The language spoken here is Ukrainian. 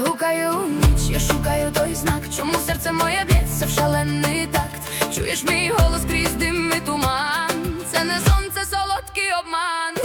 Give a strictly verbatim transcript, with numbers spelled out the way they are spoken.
гукаю ніч, я шукаю той знак, чому серце моє б'ється в шалений такт. Чуєш мій голос крізь дим і туман, це не сон, це солодкий обман.